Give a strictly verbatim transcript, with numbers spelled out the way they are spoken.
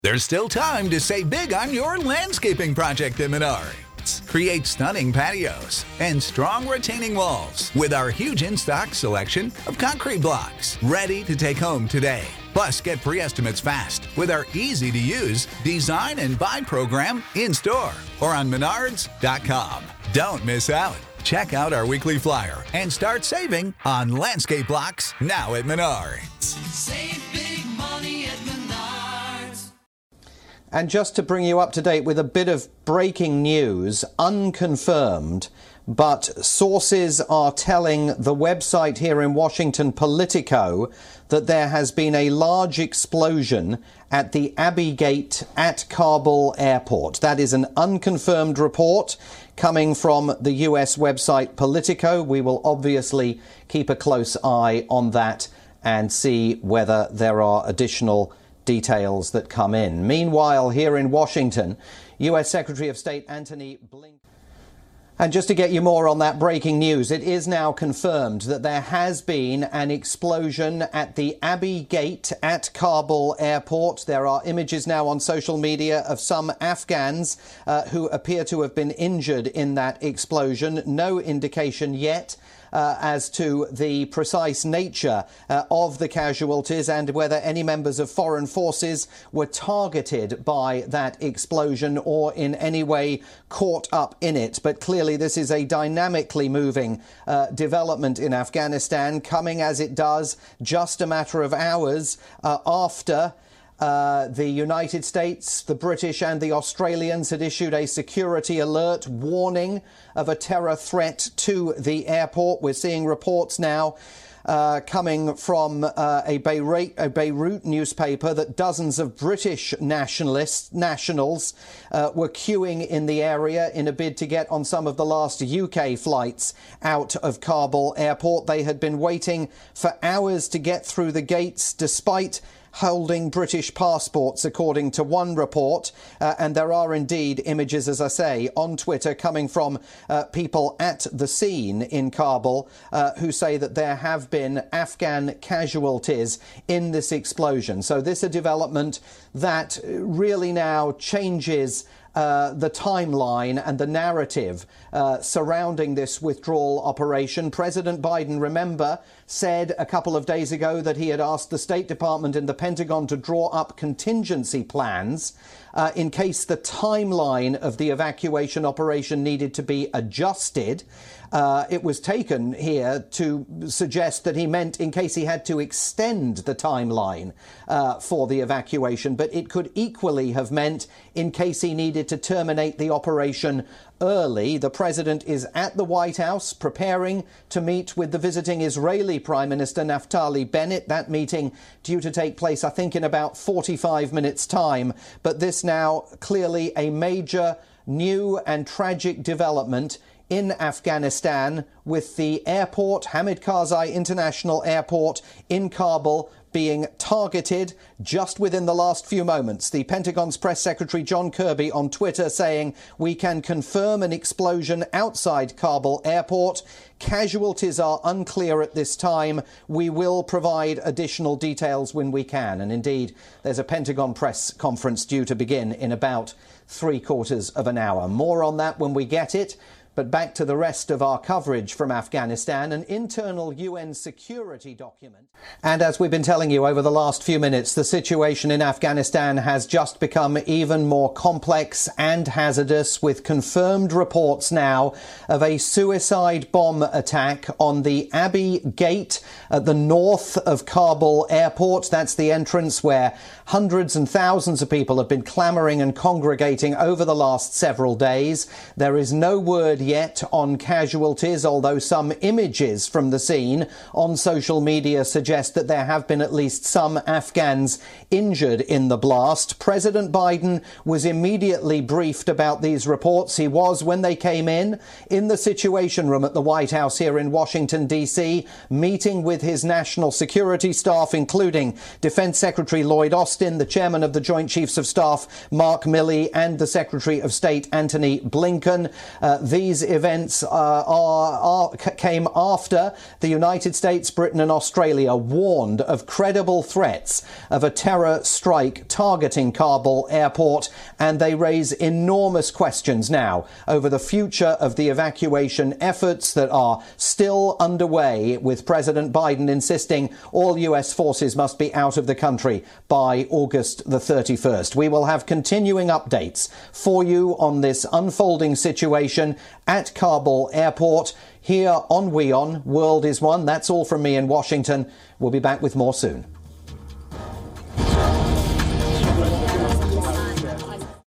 There's still time to save big on your landscaping project at Menards. Create stunning patios and strong retaining walls with our huge in-stock selection of concrete blocks ready to take home today. Plus, get free estimates fast with our easy-to-use design and buy program in-store or on menards dot com. Don't miss out. Check out our weekly flyer and start saving on landscape blocks now at Menards. Save big money at Menards. And just to bring you up to date with a bit of breaking news, unconfirmed, but sources are telling the website here in Washington, Politico, that there has been a large explosion at the Abbey Gate at Kabul airport. That is an unconfirmed report coming from the U S website Politico. We will obviously keep a close eye on that and see whether there are additional details that come in. Meanwhile, here in Washington, U S Secretary of State Antony Blinken. And just to get you more on that breaking news, it is now confirmed that there has been an explosion at the Abbey Gate at Kabul airport. There are images now on social media of some Afghans uh, who appear to have been injured in that explosion. No indication yet Uh, as to the precise nature uh, of the casualties and whether any members of foreign forces were targeted by that explosion or in any way caught up in it. But clearly this is a dynamically moving uh, development in Afghanistan, coming as it does just a matter of hours uh, after Uh, the United States, the British and the Australians had issued a security alert warning of a terror threat to the airport. We're seeing reports now uh, coming from uh, a, Beirut, a Beirut newspaper that dozens of British nationalists, nationals uh, were queuing in the area in a bid to get on some of the last U K flights out of Kabul airport. They had been waiting for hours to get through the gates despite holding British passports, according to one report. Uh, and there are indeed images, as I say, on Twitter coming from uh, people at the scene in Kabul uh, who say that there have been Afghan casualties in this explosion. So this is a development that really now changes Uh, the timeline and the narrative uh, surrounding this withdrawal operation. President Biden, remember, said a couple of days ago that he had asked the State Department and the Pentagon to draw up contingency plans uh, in case the timeline of the evacuation operation needed to be adjusted. Uh, it was taken here to suggest that he meant in case he had to extend the timeline uh, for the evacuation, but it could equally have meant in case he needed to terminate the operation early. The president is at the White House preparing to meet with the visiting Israeli Prime Minister Naftali Bennett. That meeting due to take place, I think, in about forty-five minutes' time. But this now clearly a major new and tragic development in Afghanistan, with the airport, Hamid Karzai International Airport in Kabul, being targeted just within the last few moments. The Pentagon's press secretary John Kirby on Twitter saying, "We can confirm an explosion outside Kabul airport. Casualties are unclear at this time. We will provide additional details when we can." And indeed, there's a Pentagon press conference due to begin in about three quarters of an hour. More on that when we get it. But back to the rest of our coverage from Afghanistan, an internal U N security document. And as we've been telling you over the last few minutes, the situation in Afghanistan has just become even more complex and hazardous, with confirmed reports now of a suicide bomb attack on the Abbey Gate at the north of Kabul airport. That's the entrance where hundreds and thousands of people have been clamoring and congregating over the last several days. There is no word yet on casualties, although some images from the scene on social media suggest that there have been at least some Afghans injured in the blast. President Biden was immediately briefed about these reports. He was, when they came in, in the Situation Room at the White House here in Washington, D C, meeting with his national security staff, including Defense Secretary Lloyd Austin, the chairman of the Joint Chiefs of Staff, Mark Milley, and the Secretary of State, Antony Blinken. Uh, these these events uh, are, are came after the United States, Britain and Australia warned of credible threats of a terror strike targeting Kabul airport, and they raise enormous questions now over the future of the evacuation efforts that are still underway, with President Biden insisting all U S forces must be out of the country by August the thirty-first. We will have continuing updates for you on this unfolding situation at Kabul airport here on WION. World is One. That's all from me in Washington. We'll be back with more soon.